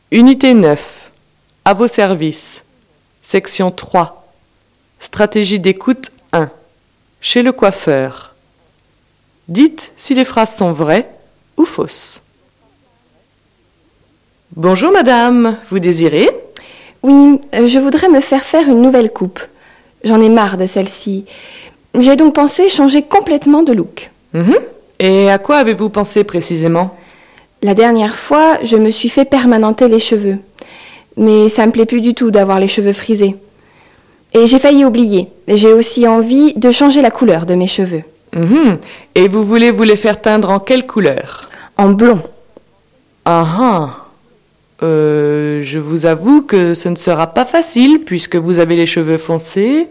Unité 9. À vos services. Section 3. Stratégie d'écoute 1. Chez le coiffeur. Dites si les phrases sont vraies ou fausses. Bonjour madame, vous désirez ? Oui, je voudrais me faire une nouvelle coupe. J'en ai marre de celle-ci. J'ai donc pensé changer complètement de look. Et à quoi avez-vous pensé précisément ? La dernière fois, je me suis fait permanenter les cheveux. Mais ça me plaît plus du tout d'avoir les cheveux frisés. Et j'ai failli oublier. J'ai aussi envie de changer la couleur de mes cheveux. Et vous voulez vous les faire teindre en quelle couleur ? En blond. Je vous avoue que ce ne sera pas facile puisque vous avez les cheveux foncés.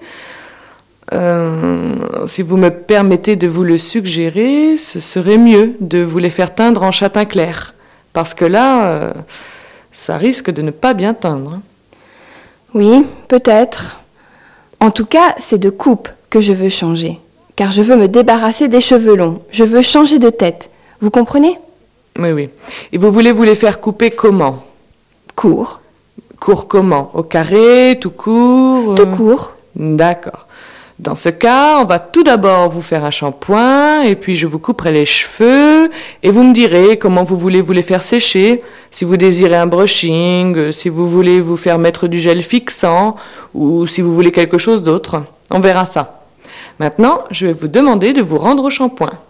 Si vous me permettez de vous le suggérer, ce serait mieux de vous les faire teindre en châtain clair. Parce que là, ça risque de ne pas bien teindre. Oui, peut-être. En tout cas, c'est de coupe que je veux changer. Car je veux me débarrasser des cheveux longs. Je veux changer de tête. Vous comprenez ? Oui. Et vous voulez vous les faire couper comment ? Court. Court comment ? Au carré, tout court ? Tout court. D'accord. Dans ce cas, on va tout d'abord vous faire un shampoing, et puis je vous couperai les cheveux, et vous me direz comment vous voulez vous les faire sécher, si vous désirez un brushing, si vous voulez vous faire mettre du gel fixant, ou si vous voulez quelque chose d'autre. On verra ça. Maintenant, je vais vous demander de vous rendre au shampoing.